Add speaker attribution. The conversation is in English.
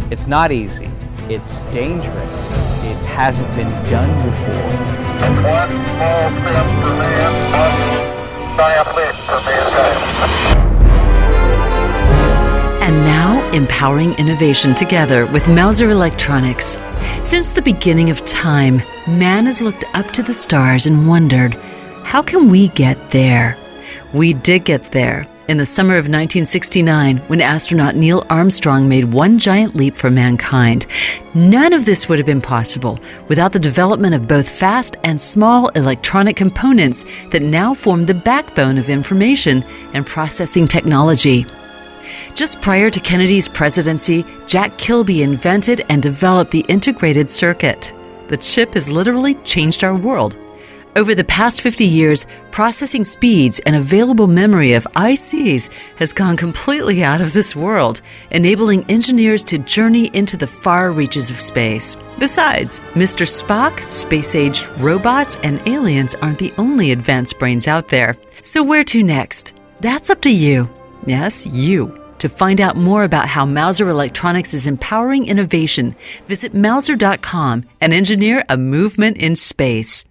Speaker 1: It's not easy. It's dangerous. It hasn't been done before.
Speaker 2: One small step for man, one giant leap for mankind.
Speaker 3: And now, empowering innovation together with Mouser Electronics. Since the beginning of time, man has looked up to the stars and wondered, how can we get there? We did get there in the summer of 1969 when astronaut Neil Armstrong made one giant leap for mankind. None of this would have been possible without the development of both fast and small electronic components that now form the backbone of information and processing technology. Just prior to Kennedy's presidency, Jack Kilby invented and developed the integrated circuit. The chip has literally changed our world. Over the past 50 years, processing speeds and available memory of ICs has gone completely out of this world, enabling engineers to journey into the far reaches of space. Besides, Mr. Spock, space-aged robots, and aliens aren't the only advanced brains out there. So where to next? That's up to you. Yes, you. To find out more about how Mouser Electronics is empowering innovation, visit Mouser.com and engineer a movement in space.